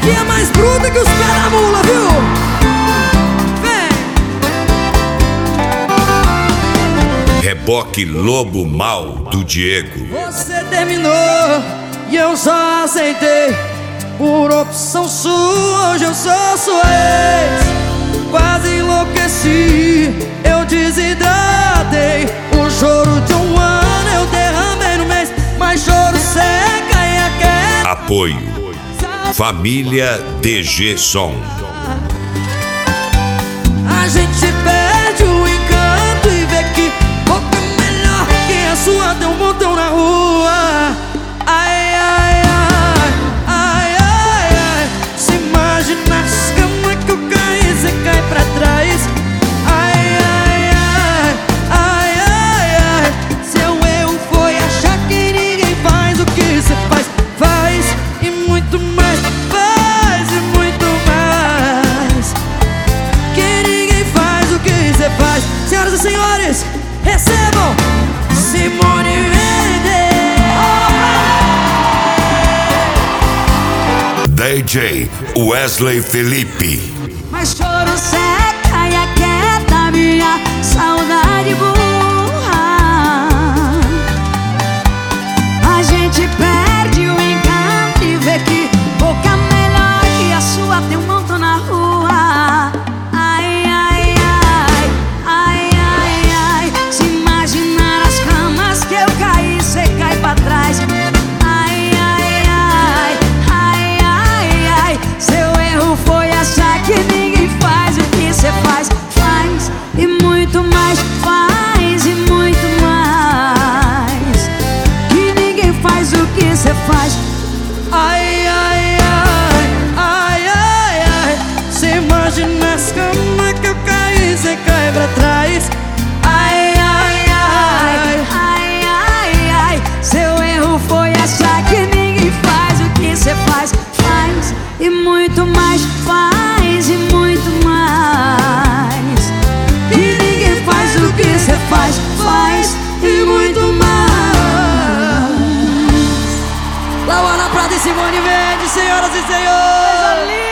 aqui é mais bruta que os pés da mula, viu? Vem! Reboque Lobo Mal do Diego. Você terminou e eu só aceitei. Por opção sua, hoje eu sou sua ex. Quase enlouqueci, eu desidratei. O choro de um ano eu derramei no mês, mas choro seca e aquece. Apoio Família DG Som. A gente perde o encanto e vê que boca melhor que a sua tem um montão na rua. Ai, ai, ai, ai, ai, ai. Se imagina as camas que eu caí, cê cai pra trás. Ai, ai, ai, ai, ai, ai. Seu erro foi achar que ninguém faz o que cê faz. Faz e muito mais, faz e muito mais. Que ninguém faz o que cê faz. Senhoras e senhores, recebam Simone Mendes. DJ Wesley Felipe. Mas choro seca e aquieta minha saudade burra. A gente perde o encanto e vê que boca melhor que a sua tem um montão na rua. Ai, ai, ai, ai, ai, ai. Se imaginar as camas que eu caí, cê cai pra trás. Ai, ai, ai, ai, ai, ai. Seu erro foi achar que ninguém faz o que cê faz. Faz e muito mais, faz e muito mais. Que ninguém faz o que cê faz. Ai, ai, ai, ai, ai, ai. Cê imagina as camas que eu caí, cê cai pra trás. Ai, ai, ai, Ai, ai, ai. Seu erro foi achar que ninguém faz o que cê faz. Faz e muito mais, faz e muito mais. Que ninguém faz o que cê faz. Faz e muito mais. Lauana Prata e Simone Mendes, senhoras e senhores.